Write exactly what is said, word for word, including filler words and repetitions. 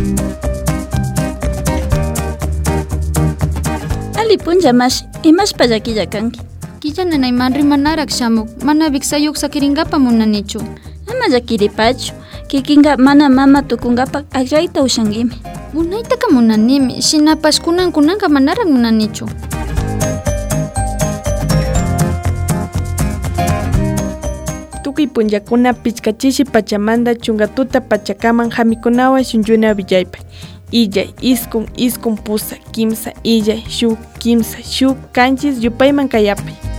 Ali punlla mashi, imashpa llakilla kanki. Killa nanaymanri manarak shamuk, mana viksayuq sakiringapa munanichu. Ama llakiripachu, kikinga mana mama tukungapak aqrayta ushangimi. Munaytaka munanimi, shinapash kunan kunanka manarak munanichu. Tukuy punllakuna pichkachishi Pachamanta chungatuta pachakaman hamikunawan shunlluna villaypay. Illay, iskun, iskun pusa, kimsa, illay, shuk, kimsa, shuk, kanchis yupayman kayapay.